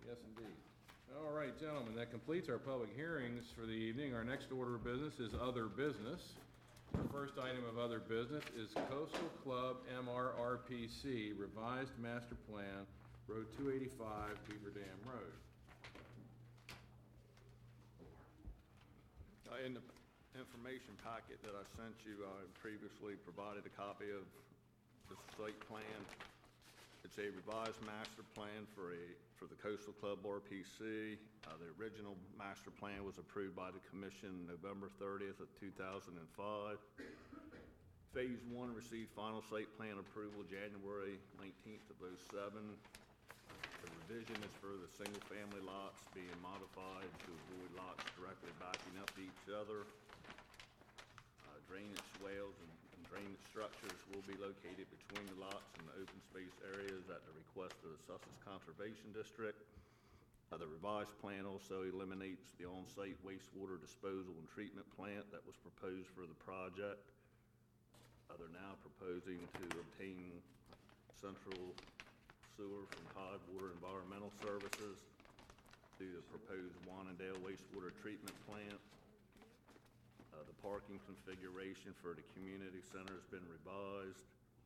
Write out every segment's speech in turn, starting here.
Yes, indeed. All right, gentlemen, that completes our public hearings for the evening. Our next order of business is other business. The first item of other business is Coastal Club MRRPC Revised Master Plan, Road 285, Beaver Dam Road. In the information packet that I sent you, I previously provided a copy of the site plan. It's a revised master plan for the Coastal Club RPC. The original master plan was approved by the commission November 30th of 2005. Phase 1 received final site plan approval January 19th of 07. The revision is for the single-family lots being modified to avoid lots directly backing up to each other. Drainage swales and drainage structures will be located between the lots and the open space areas at the request of the Sussex Conservation District. The revised plan also eliminates the on-site wastewater disposal and treatment plant that was proposed for the project. They're now proposing to obtain central sewer from Tidewater Environmental Services through the proposed Wannandale wastewater treatment plant. The parking configuration for the community center has been revised.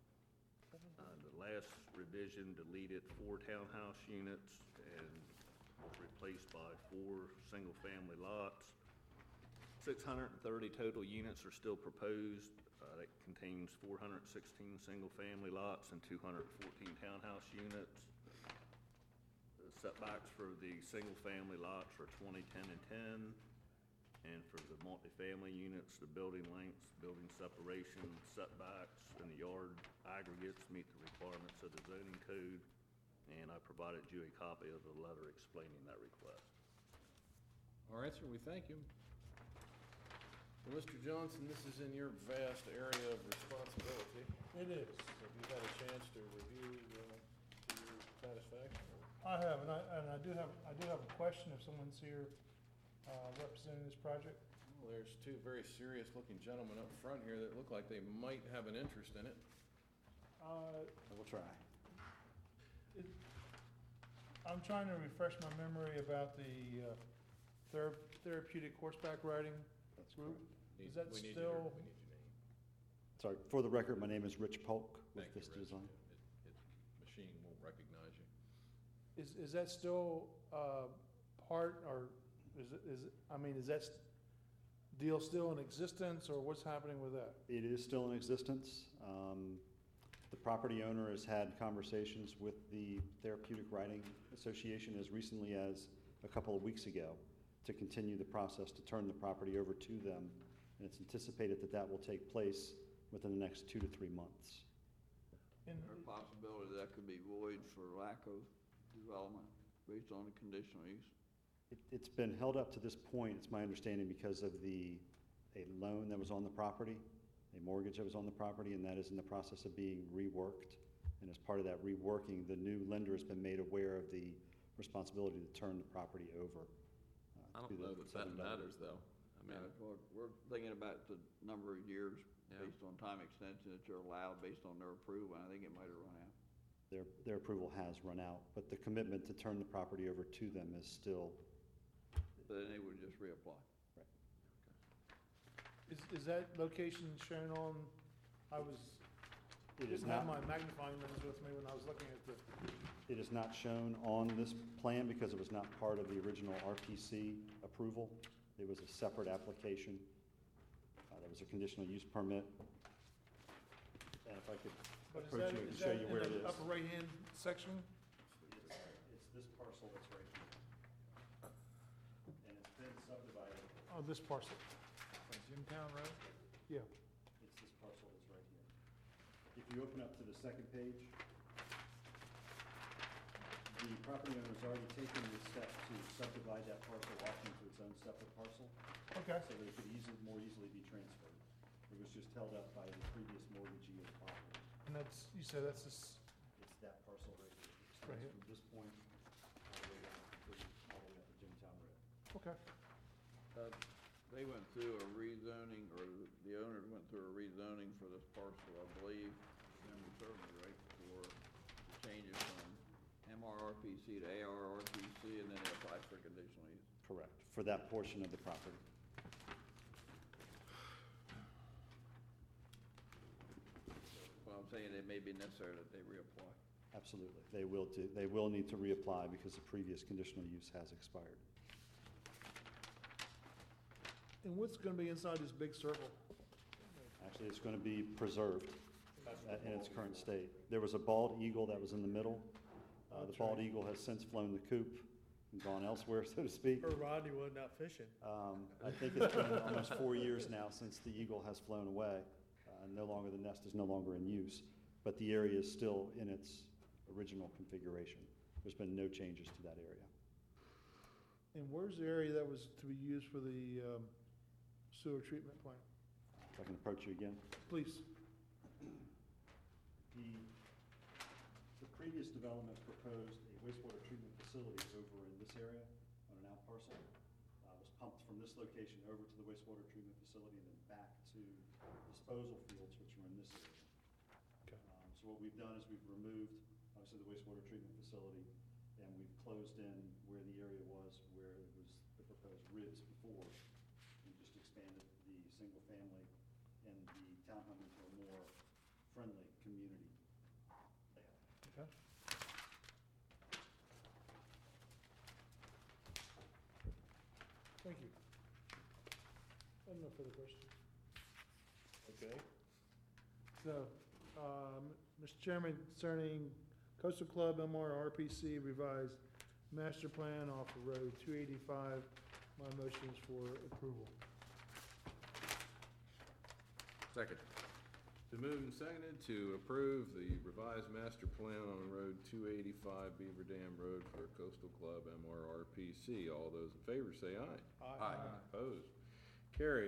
The last revision deleted 4 townhouse units and was replaced by 4 single-family lots. 630 total units are still proposed. That contains 416 single-family lots and 214 townhouse units. The setbacks for the single-family lots are 20, 10, and 10. And for the multifamily units, the building lengths, building separation, setbacks, and the yard aggregates meet the requirements of the zoning code. And I provided you a copy of the letter explaining that request. All right, sir, we thank you. Well, Mr. Johnson, this is in your vast area of responsibility. It is. Have you had a chance to review to your satisfaction? I have, and I do have a question if someone's here representing this project. Well, there's 2 very serious-looking gentlemen up front here that look like they might have an interest in it. We'll try. I'm trying to refresh my memory about the therapeutic horseback riding group. Is that We need still? your name. Sorry, for the record, my name is Rich Polk with Thank you, Vista Rich. Design. Machine won't recognize you. Is that still part, or is that deal still in existence, or what's happening with that? It is still in existence. The property owner has had conversations with the Therapeutic Riding Association as recently as a couple of weeks ago to continue the process to turn the property over to them. And it's anticipated that that will take place within the next 2 to 3 months. Is there a possibility that could be void for lack of development based on the conditional use? It's been held up to this point, it's my understanding, because of a loan that was on the property, a mortgage that was on the property, and that is in the process of being reworked. And as part of that reworking, the new lender has been made aware of the responsibility to turn the property over. I don't know that that matters, though. I mean, We're thinking about the number of years Yeah. based on time extension that you're allowed based on their approval, and I think it might have run out. Their approval has run out, but the commitment to turn the property over to them is still. So then they would just reapply. Right. Is that location shown on, It is didn't have my not, magnifying lens with me when I was looking at the, it is not shown on this plan because it was not part of the original RPC approval. It was a separate application. There was a conditional use permit. And if I could but is approach that, you and is show that you in where it the is. upper right-hand section? It's this parcel that's right here. And it's been subdivided. Oh, this parcel. Jimtown Road? Yeah. It's this parcel that's right here. If you open up to the second page, the property owner's already taken the step to subdivide that parcel off into its own separate parcel, Okay. so that it could more easily be transferred. It was just held up by the previous mortgagee of the property. And that's, you said that's this, It's that parcel right here. It Right starts here. from this point all the way down, all the way up to Jimtown Road. okay. They went through a rezoning, or the owner went through a rezoning for this parcel, I believe, and certainly right, for the changes from MRRPC to ARRPC RPC, and then they apply for conditional use. Correct, for that portion of the property. Well, I'm saying it may be necessary that they reapply. Absolutely. They will need to reapply because the previous conditional use has expired. And what's gonna be inside this big circle? Actually, it's going to be preserved in its current state. There was a bald eagle that was in the middle. The That's bald right. eagle has since flown the coop and gone elsewhere, so to speak. Or Rodney wasn't out fishing. I think it's been almost 4 years now since the eagle has flown away. The nest is no longer in use, but the area is still in its original configuration. There's been no changes to that area. And where's the area that was to be used for the sewer treatment plant? If I can approach you again. Please. The previous development proposed a wastewater treatment facility over in this area on an out parcel. Was pumped from this location over to the wastewater treatment facility and then back to disposal fields, which are in this area. Okay. So what we've done is we've removed, obviously, the wastewater treatment facility, and we've closed in where the area was, where it was the proposed ribs before. We just expanded the single family and the townhome into a more friendly community layout. Okay. Thank you. I have no further questions. Okay. So, Mr. Chairman, concerning Coastal Club MRRPC revised master plan off of Road 285, my motion is for approval. Second. Been moved and seconded to approve the revised master plan on Road 285 Beaver Dam Road for Coastal Club MRRPC. All those in favor say aye. Aye. Opposed? Carried.